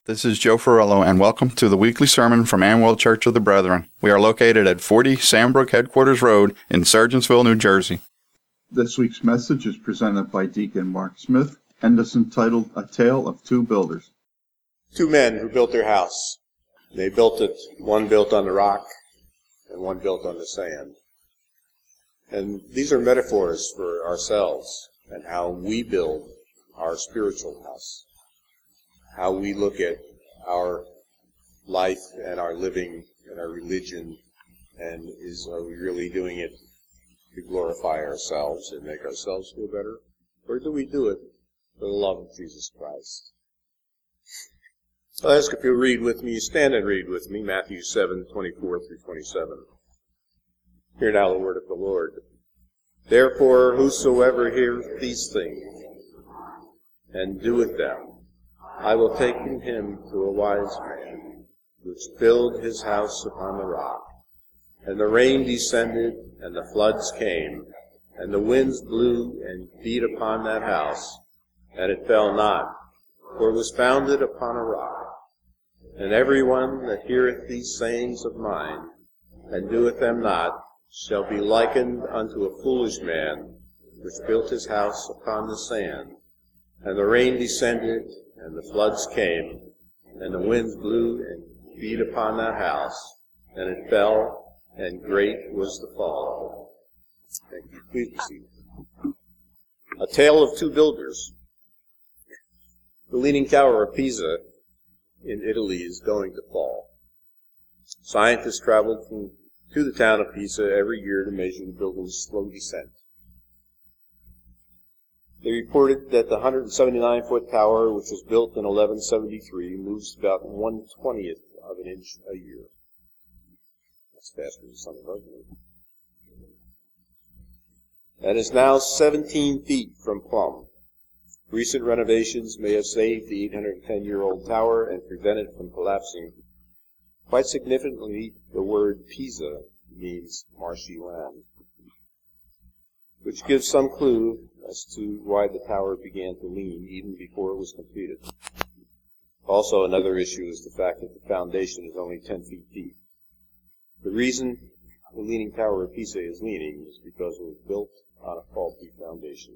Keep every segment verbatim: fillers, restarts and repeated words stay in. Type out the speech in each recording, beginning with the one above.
This is Joe Ferrello, and welcome to the weekly sermon from Amwell Church of the Brethren. We are located at forty Sandbrook Headquarters Road in Sergeantsville, New Jersey. This week's message is presented by Deacon Mark Smith and is entitled A Tale of Two Builders. Two men who built their house. They built it, one built on the rock and one built on the sand. And these are metaphors for ourselves and how we build our spiritual house. How we look at our life and our living and our religion, and is are we really doing it to glorify ourselves and make ourselves feel better? Or do we do it for the love of Jesus Christ? I'll ask if you'll read with me, stand and read with me, Matthew seven, twenty-four through twenty-seven. Hear now the word of the Lord. Therefore, whosoever heareth these things, and doeth them, I will take him to a wise man, which built his house upon the rock. And the rain descended, and the floods came, and the winds blew and beat upon that house, and it fell not, for it was founded upon a rock. And every one that heareth these sayings of mine, and doeth them not, shall be likened unto a foolish man, which built his house upon the sand. And the rain descended, and the floods came, and the winds blew and beat upon that house, and it fell, and great was the fall. Thank you. Please be seated. A tale of two builders. The Leaning Tower of Pisa in Italy is going to fall. Scientists traveled from, to the town of Pisa every year to measure the building's slow descent. They reported that the one hundred seventy-nine foot tower, which was built in eleven seventy-three, moves about one twentieth of an inch a year. That's faster than some of us. And is now seventeen feet from plumb. Recent renovations may have saved the eight hundred ten year old tower and prevented it from collapsing. Quite significantly, the word Pisa means marshy land, which gives some clue as to why the tower began to lean even before it was completed. Also, another issue is the fact that the foundation is only ten feet deep. The reason the Leaning Tower of Pisa is leaning is because it was built on a faulty foundation.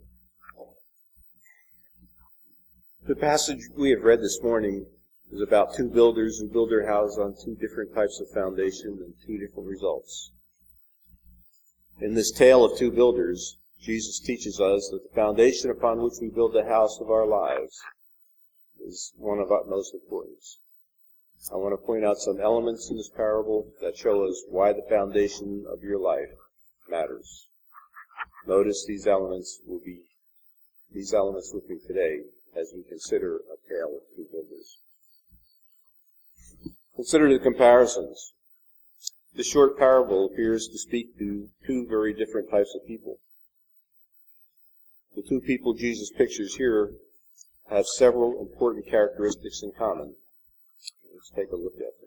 The passage we have read this morning is about two builders who build their house on two different types of foundation and two different results. In this tale of two builders, Jesus teaches us that the foundation upon which we build the house of our lives is one of utmost importance. I want to point out some elements in this parable that show us why the foundation of your life matters. Notice these elements will be these elements with me today as we consider a tale of two builders. Consider the comparisons. This short parable appears to speak to two very different types of people. The two people Jesus pictures here have several important characteristics in common. Let's take a look at them.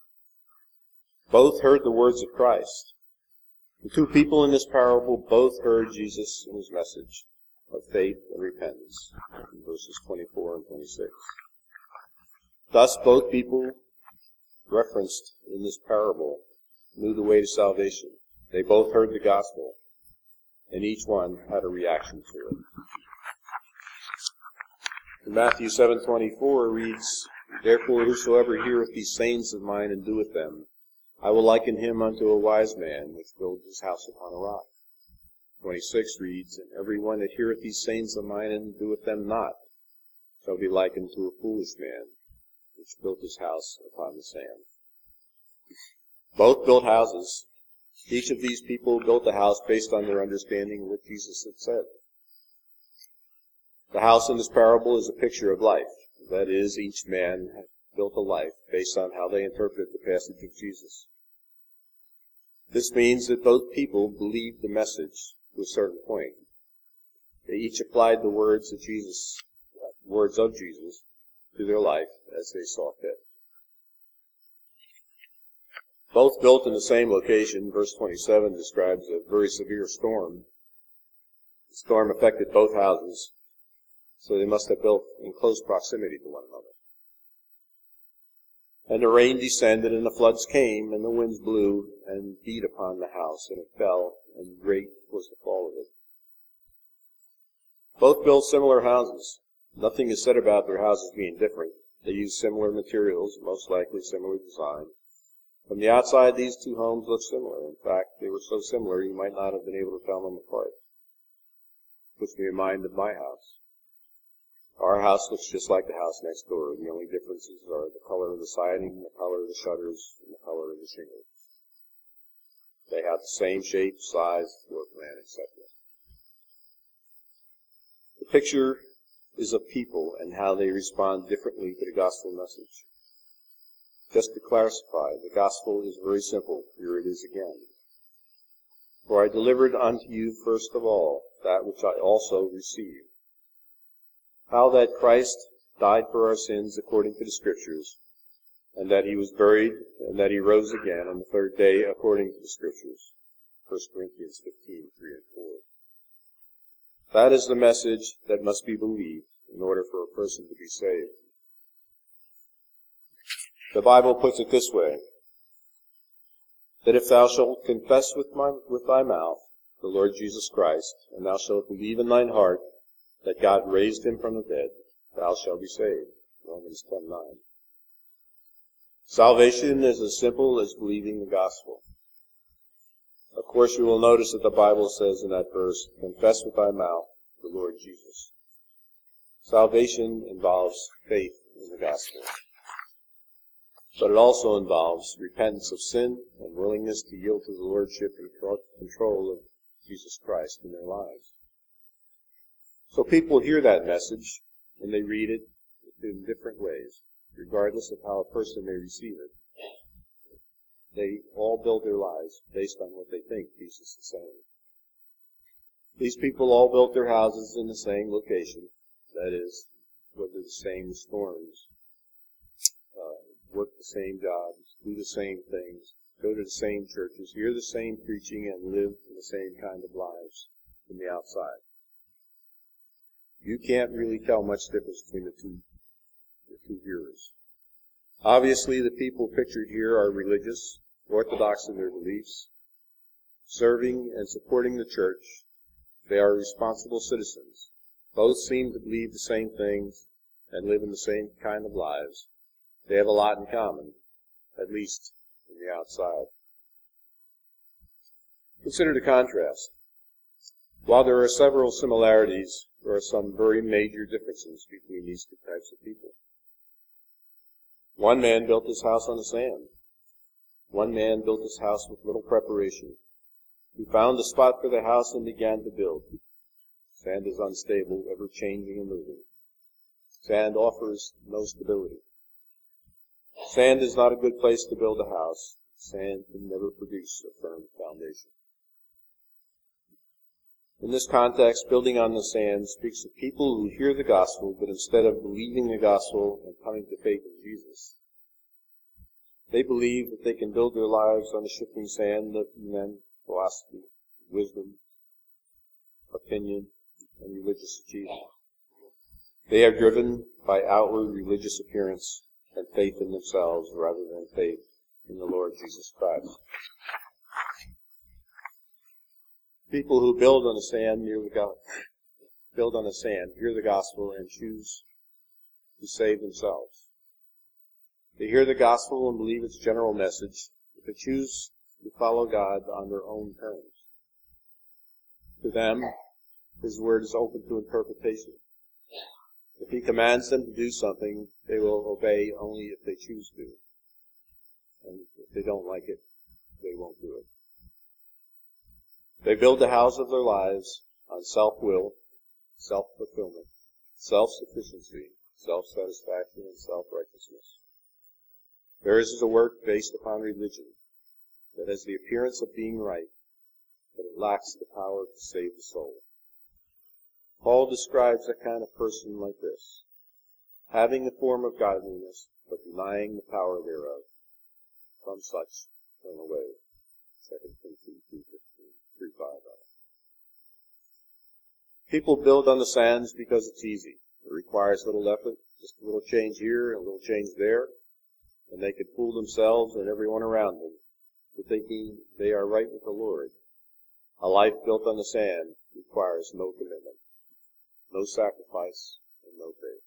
Both heard the words of Christ. The two people in this parable both heard Jesus and his message of faith and repentance in verses twenty-four and twenty-six. Thus, both people referenced in this parable knew the way to salvation. They both heard the gospel, and each one had a reaction to it. In Matthew seven twenty-four reads, Therefore whosoever heareth these sayings of mine and doeth them, I will liken him unto a wise man, which built his house upon a rock. twenty-six reads, And every one that heareth these sayings of mine and doeth them not, shall be likened to a foolish man, which built his house upon the sand. Both built houses. Each of these people built a house based on their understanding of what Jesus had said. The house in this parable is a picture of life. That is, each man built a life based on how they interpreted the passage of Jesus. This means that both people believed the message to a certain point. They each applied the words of Jesus, words of Jesus, to their life as they saw fit. Both built in the same location. Verse twenty-seven describes a very severe storm. The storm affected both houses, so they must have built in close proximity to one another. And the rain descended, and the floods came, and the winds blew, and beat upon the house, and it fell, and great was the fall of it. Both built similar houses. Nothing is said about their houses being different. They used similar materials, most likely similar design. From the outside, these two homes looked similar. In fact, they were so similar you might not have been able to tell them apart. Puts me in mind of my house. Our house looks just like the house next door. The only differences are the color of the siding, the color of the shutters, and the color of the shingles. They have the same shape, size, floor plan, et cetera. The picture is of people and how they respond differently to the gospel message. Just to clarify, the gospel is very simple. Here it is again. For I delivered unto you first of all that which I also received. How that Christ died for our sins according to the Scriptures, and that he was buried, and that he rose again on the third day according to the Scriptures. First Corinthians fifteen, three and four. That is the message that must be believed in order for a person to be saved. The Bible puts it this way, that if thou shalt confess with, my, with thy mouth the Lord Jesus Christ, and thou shalt believe in thine heart that God raised him from the dead, thou shalt be saved. Romans ten nine. Salvation is as simple as believing the gospel. Of course, you will notice that the Bible says in that verse, confess with thy mouth the Lord Jesus. Salvation involves faith in the gospel. But it also involves repentance of sin and willingness to yield to the lordship and control of Jesus Christ in their lives. So people hear that message, and they read it in different ways, regardless of how a person may receive it. They all build their lives based on what they think Jesus is saying. These people all built their houses in the same location, that is, weather the same storms, uh, work the same jobs, do the same things, go to the same churches, hear the same preaching, and live in the same kind of lives from the outside. You can't really tell much difference between the two, the two hearers. Obviously, the people pictured here are religious, orthodox in their beliefs, serving and supporting the church. They are responsible citizens. Both seem to believe the same things and live in the same kind of lives. They have a lot in common, at least from the outside. Consider the contrast. While there are several similarities, there are some very major differences between these two types of people. One man built his house on the sand. One man built his house with little preparation. He found the spot for the house and began to build. Sand is unstable, ever changing and moving. Sand offers no stability. Sand is not a good place to build a house. Sand can never produce a firm foundation. In this context, building on the sand speaks of people who hear the gospel, but instead of believing the gospel and coming to faith in Jesus, they believe that they can build their lives on the shifting sand of men, philosophy, wisdom, opinion, and religious achievement. They are driven by outward religious appearance and faith in themselves rather than faith in the Lord Jesus Christ. People who build on the sand near the go- build on the sand, hear the gospel, and choose to save themselves. They hear the gospel and believe its general message, but they choose to follow God on their own terms. To them, His word is open to interpretation. If He commands them to do something, they will obey only if they choose to. And if they don't like it, they won't do it. They build the house of their lives on self-will, self-fulfillment, self-sufficiency, self-satisfaction, and self-righteousness. Theirs is a work based upon religion that has the appearance of being right, but it lacks the power to save the soul. Paul describes a kind of person like this, having the form of godliness, but denying the power thereof. From such turn away. Second Timothy two fifteen, three five. People build on the sands because it's easy. It requires little effort, just a little change here, a little change there, and they could fool themselves and everyone around them to thinking they are right with the Lord. A life built on the sand requires no commitment, no sacrifice, and no faith.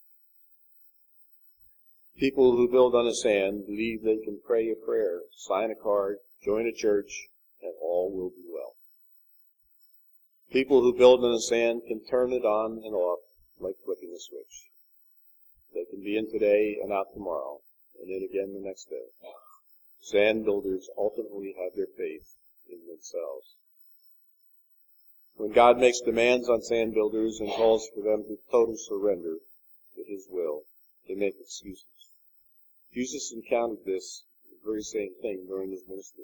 People who build on the sand believe they can pray a prayer, sign a card, join a church, and all will be well. People who build on the sand can turn it on and off like flipping a switch. They can be in today and out tomorrow, and in again the next day. Sand builders ultimately have their faith in themselves. When God makes demands on sand builders and calls for them to total surrender to His will, they make excuses. Jesus encountered this very same thing during His ministry.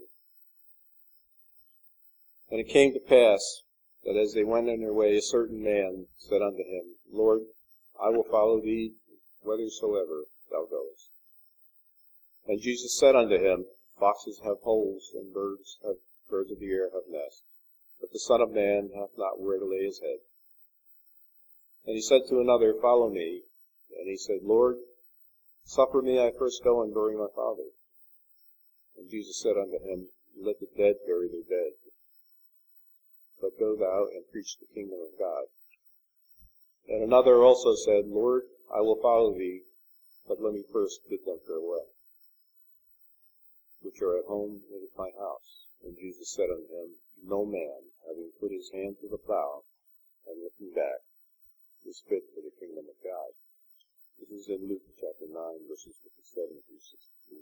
And it came to pass that as they went on their way, a certain man said unto him, Lord, I will follow thee whithersoever thou goest. And Jesus said unto him, Foxes have holes, and birds have birds of the air have nests, but the Son of Man hath not where to lay his head. And he said to another, Follow me. And he said, Lord, suffer me I first go and bury my father. And Jesus said unto him, Let the dead bury their dead. But go thou and preach the kingdom of God. And another also said, Lord, I will follow thee, but let me first bid them farewell, which are at home in my house. And Jesus said unto him, No man, having put his hand to the plow, and looking back, is fit for the kingdom of God. This is in Luke chapter nine, verses fifty-seven through sixty-two.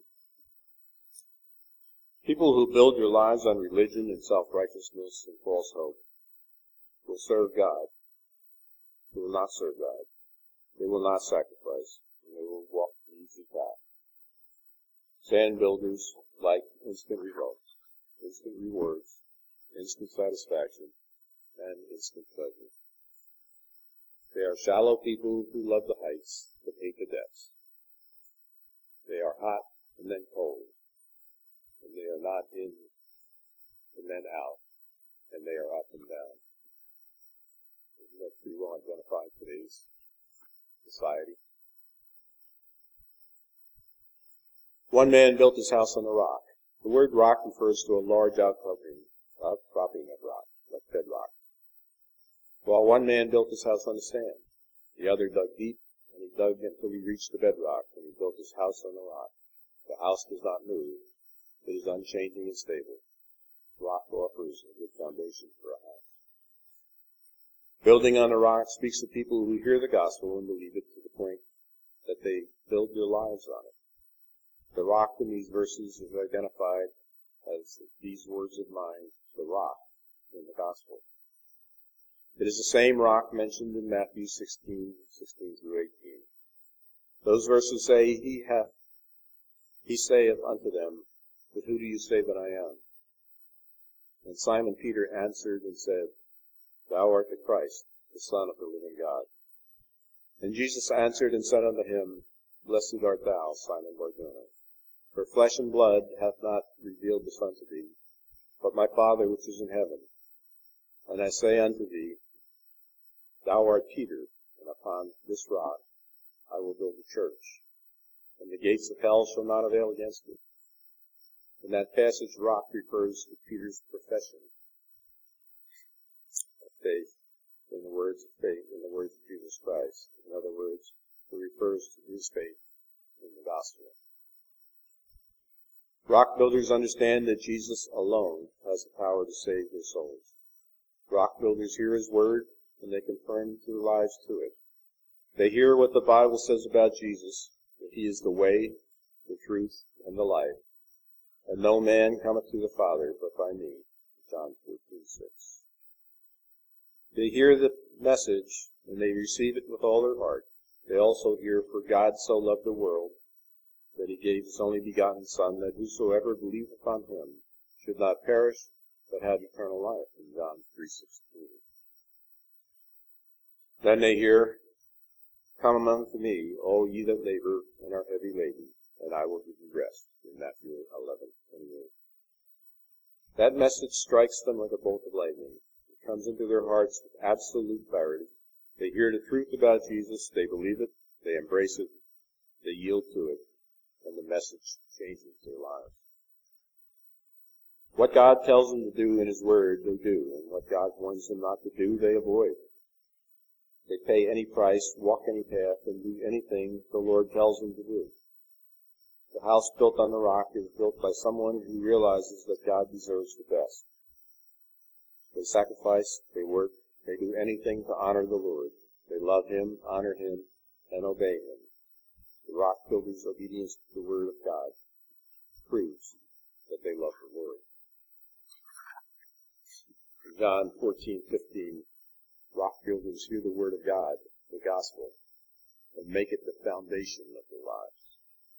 People who build their lives on religion and self-righteousness and false hope will serve God. They will not serve God. They will not sacrifice, and they will walk the easy path. Sand builders like instant results, instant rewards, instant satisfaction, and instant pleasure. They are shallow people who love the heights but hate the depths. They are hot and then cold, and they are not in and then out, and they are up and down. Isn't that pretty well identified today's society? One man built his house on a rock. The word rock refers to a large outcropping, outcropping of rock, like bedrock. While one man built his house on the sand, the other dug deep, and he dug until he reached the bedrock, and he built his house on the rock. The house does not move. It is unchanging and stable. Rock offers a good foundation for a house. Building on a rock speaks to people who hear the gospel and believe it to the point that they build their lives on it. The rock in these verses is identified as these words of mine, the rock in the gospel. It is the same rock mentioned in Matthew sixteen, sixteen through eighteen. Those verses say, He hath, He saith unto them, But who do you say that I am? And Simon Peter answered and said, Thou art the Christ, the Son of the living God. And Jesus answered and said unto him, Blessed art thou, Simon Barjona, for flesh and blood hath not revealed this unto thee, but my Father which is in heaven. And I say unto thee, Thou art Peter, and upon this rock I will build a church, and the gates of hell shall not avail against it. In that passage, rock refers to Peter's profession of faith, in the words of faith, in the words of Jesus Christ. In other words, it refers to his faith in the gospel. Rock builders understand that Jesus alone has the power to save their souls. Rock builders hear his word, and they conform their lives to it. They hear what the Bible says about Jesus, that he is the way, the truth, and the life, and no man cometh to the Father but by me. John fourteen six. They hear the message, and they receive it with all their heart. They also hear, For God so loved the world, that he gave his only begotten Son, that whosoever believeth on him should not perish, but have eternal life. In John three sixteen. Then they hear, Come unto me, all ye that labor and are heavy laden, and I will give you rest. In Matthew eleven twenty-eight. That message strikes them like a bolt of lightning. It comes into their hearts with absolute clarity. They hear the truth about Jesus, they believe it, they embrace it, they yield to it, and the message changes their lives. What God tells them to do in His Word, they do, and what God warns them not to do, they avoid. They pay any price, walk any path, and do anything the Lord tells them to do. The house built on the rock is built by someone who realizes that God deserves the best. They sacrifice, they work, they do anything to honor the Lord. They love Him, honor Him, and obey Him. The rock builders' obedience to the Word of God proves that they love the Lord. In John fourteen fifteen, rock builders hear the Word of God, the gospel, and make it the foundation of their lives.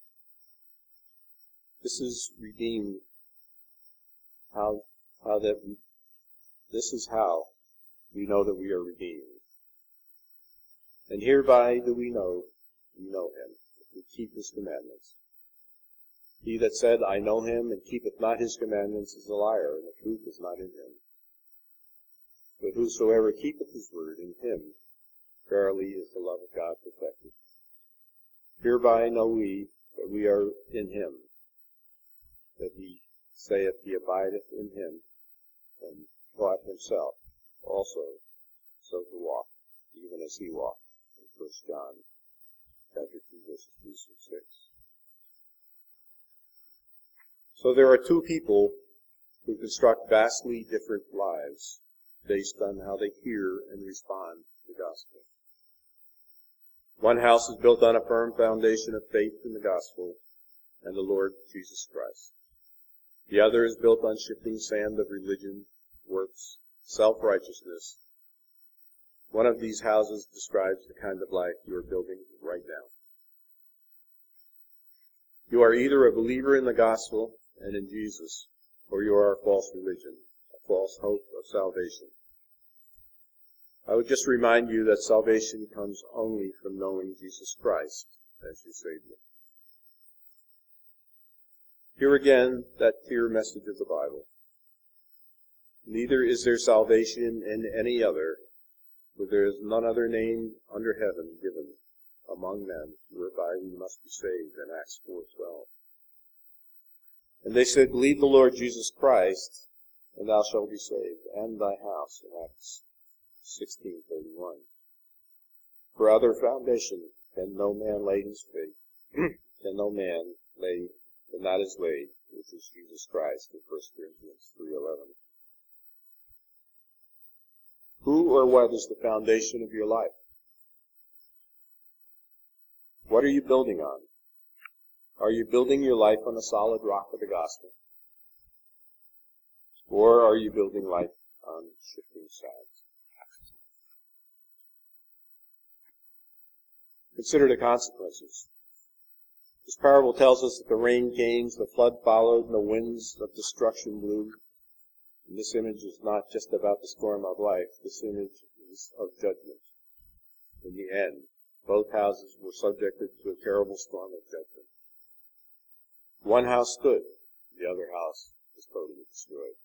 This is redeemed. How, how that we, this is how we know that we are redeemed. And hereby do we know, we know Him, if we keep His commandments. He that said, I know Him, and keepeth not His commandments, is a liar, and the truth is not in him. But whosoever keepeth His word, in him verily is the love of God perfected. Hereby know we that we are in Him, that He saith He abideth in Him, and taught Himself also so to walk, even as He walked. In First John chapter two, verses three through six. So there are two people who construct vastly different lives based on how they hear and respond to the gospel. One house is built on a firm foundation of faith in the gospel and the Lord Jesus Christ. The other is built on shifting sand of religion, works, self-righteousness. One of these houses describes the kind of life you are building right now. You are either a believer in the gospel and in Jesus, or you are a false religion, a false hope of salvation. I would just remind you that salvation comes only from knowing Jesus Christ as your Savior. Here again, that clear message of the Bible. Neither is there salvation in any other, for there is none other name under heaven given among men whereby we must be saved, in Acts four twelve. And they said, believe the Lord Jesus Christ, and thou shalt be saved, and thy house, in Acts sixteen thirty-one. For other foundation can no man lay his faith, can no man lay, and that is laid, which is Jesus Christ, in First Corinthians three eleven. Who or what is the foundation of your life? What are you building on? Are you building your life on a solid rock of the gospel? Or are you building life on shifting sands? Consider the consequences. This parable tells us that the rain came, the flood followed, and the winds of destruction blew. And this image is not just about the storm of life. This image is of judgment. In the end, both houses were subjected to a terrible storm of judgment. One house stood, the other house was totally destroyed.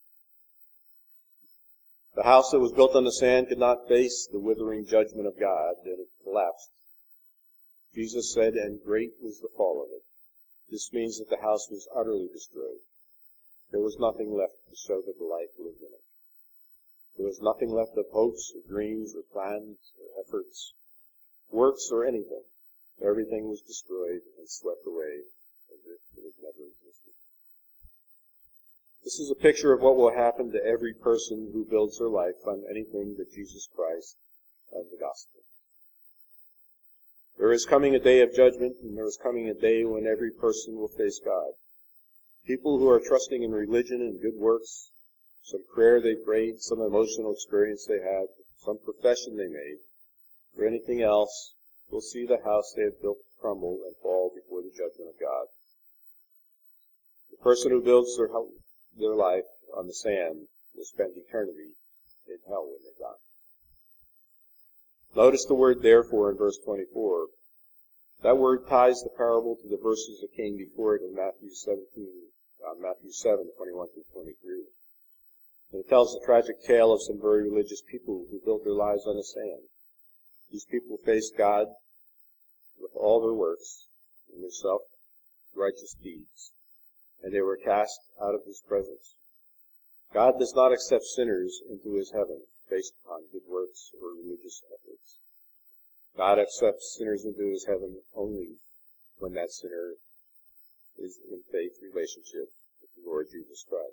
The house that was built on the sand could not face the withering judgment of God, and it collapsed. Jesus said, and great was the fall of it. This means that the house was utterly destroyed. There was nothing left to show that the life lived in it. There was nothing left of hopes or dreams or plans or efforts, works or anything. Everything was destroyed and swept away as if it had never existed. This is a picture of what will happen to every person who builds their life on anything but Jesus Christ and the gospel. There is coming a day of judgment, and there is coming a day when every person will face God. People who are trusting in religion and good works, some prayer they prayed, some emotional experience they had, some profession they made, or anything else, will see the house they have built crumble and fall before the judgment of God. The person who builds their, their life on the sand will spend eternity in hell when they die. Notice the word therefore in verse twenty-four. That word ties the parable to the verses that came before it in Matthew seventeen, uh, Matthew seven, twenty-one through twenty-three. And it tells the tragic tale of some very religious people who built their lives on the sand. These people faced God with all their works and their self, righteous deeds, and they were cast out of his presence. God does not accept sinners into his heaven based upon good works or religious efforts. God accepts sinners into his heaven only when that sinner is in faith relationship with the Lord Jesus Christ.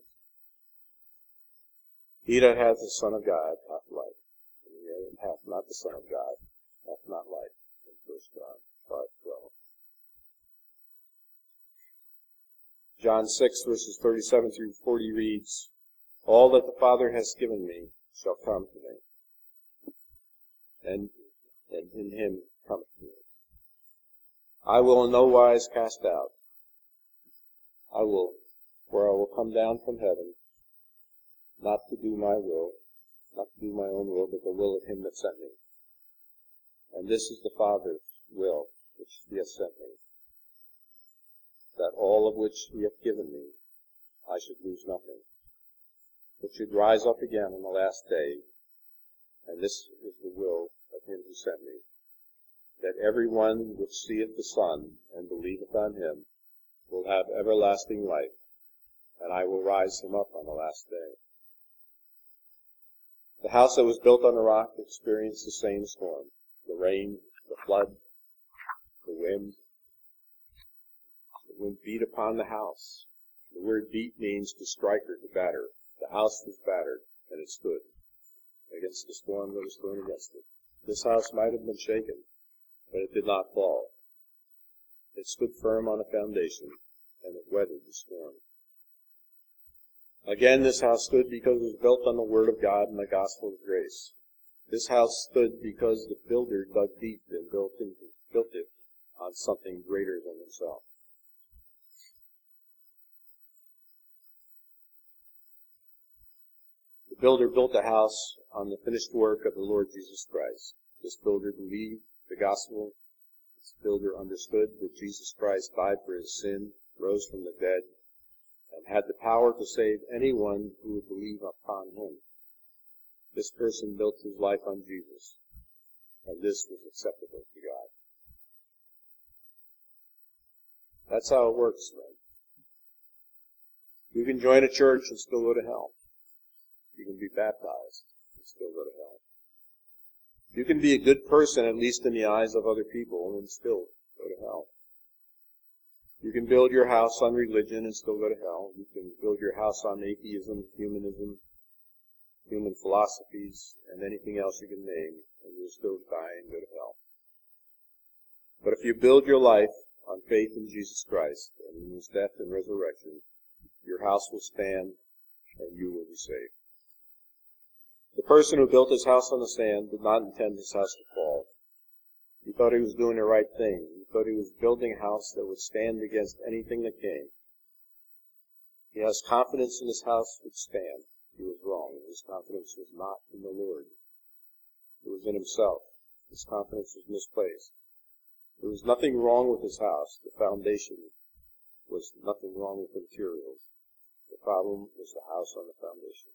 He that hath the Son of God hath life, and he that hath not the Son of God hath not life. In First John five twelve. John six verses thirty-seven through forty reads, All that the Father has given me shall come to me, and, and in him cometh to me. I will in no wise cast out. I will, for I will come down from heaven, not to do my will, not to do my own will, but the will of him that sent me. And this is the Father's will, which he hath sent me, that all of which he hath given me, I should lose nothing, but should rise up again on the last day. And this is the will of him who sent me, that every one which seeth the Son and believeth on him will have everlasting life, and I will rise him up on the last day. The house that was built on the rock experienced the same storm, the rain, the flood, the wind. The wind beat upon the house. The word beat means to strike or to batter. The house was battered, and it stood against the storm that was thrown against it. This house might have been shaken, but it did not fall. It stood firm on a foundation, and it weathered the storm. Again, this house stood because it was built on the Word of God and the gospel of grace. This house stood because the builder dug deep and built, into, built it on something greater than himself. The builder built a house on the finished work of the Lord Jesus Christ. This builder believed the gospel. This builder understood that Jesus Christ died for his sin, rose from the dead, and had the power to save anyone who would believe upon him. This person built his life on Jesus, and this was acceptable to God. That's how it works, right? You can join a church and still go to hell. You can be baptized and still go to hell. You can be a good person, at least in the eyes of other people, and still go to hell. You can build your house on religion and still go to hell. You can build your house on atheism, humanism, human philosophies, and anything else you can name, and you'll still die and go to hell. But if you build your life on faith in Jesus Christ and in his death and resurrection, your house will stand and you will be saved. The person who built his house on the sand did not intend his house to fall. He thought he was doing the right thing. He thought he was building a house that would stand against anything that came. He has confidence in his house would stand. He was wrong. His confidence was not in the Lord. It was in himself. His confidence was misplaced. There was nothing wrong with his house. The foundation was nothing wrong with the materials. The problem was the house on the foundation.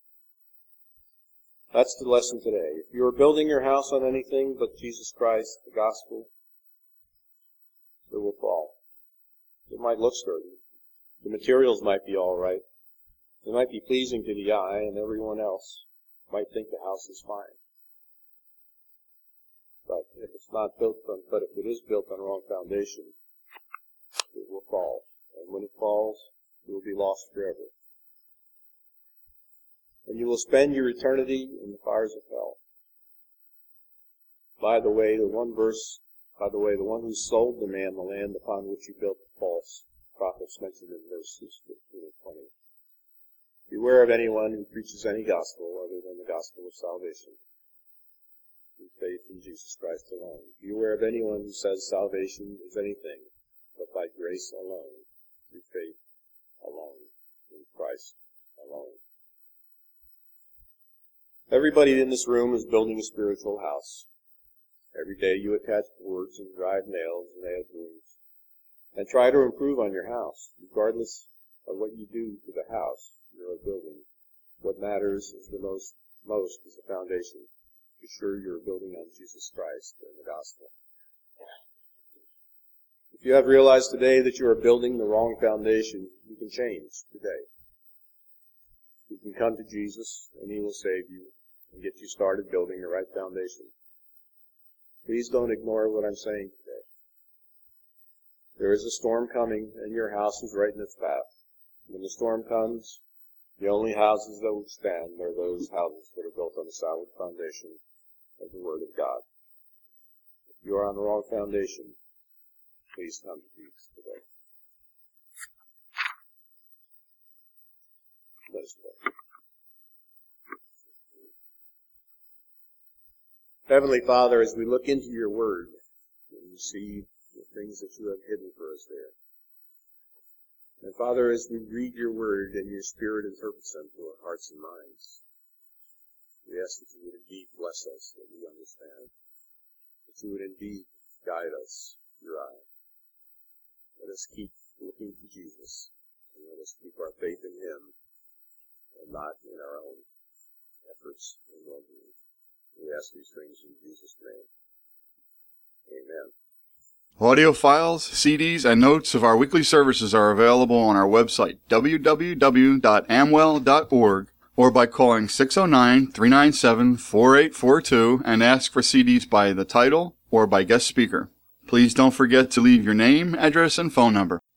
That's the lesson today. If you are building your house on anything but Jesus Christ, the gospel, it will fall. It might look sturdy. The materials might be all right. They might be pleasing to the eye, and everyone else might think the house is fine. But if it's not built on, but if it is built on the wrong foundation, it will fall. And when it falls, it will be lost forever. And you will spend your eternity in the fires of hell. By the way, the one verse, by the way, the one who sold the man the land upon which he built the false prophets mentioned in verses fifteen and twenty. Beware of anyone who preaches any gospel other than the gospel of salvation, through faith in Jesus Christ alone. Beware of anyone who says salvation is anything but by grace alone, through faith alone, in Christ alone. Everybody in this room is building a spiritual house. Every day you attach boards and drive nails and add rooms, and try to improve on your house, regardless of what you do to the house you are building. What matters is the most, most is the foundation. Be sure you're building on Jesus Christ and the gospel. If you have realized today that you are building the wrong foundation, you can change today. You can come to Jesus, and He will save you and get you started building the right foundation. Please don't ignore what I'm saying today. There is a storm coming, and your house is right in its path. When the storm comes, the only houses that will stand are those houses that are built on the solid foundation of the Word of God. If you are on the wrong foundation, please come to Jesus today. Let us pray. Heavenly Father, as we look into your Word, and we see the things that you have hidden for us there. And Father, as we read your Word and your Spirit interprets them to our hearts and minds, we ask that you would indeed bless us, that we understand, that you would indeed guide us, your eye. Let us keep looking to Jesus, and let us keep our faith in Him, and not in our own efforts and well-being. We ask these things in Jesus' name. Amen. Audio files, C Ds, and notes of our weekly services are available on our website, w w w dot amwell dot org, or by calling six oh nine, three nine seven, four eight four two and ask for C Ds by the title or by guest speaker. Please don't forget to leave your name, address, and phone number.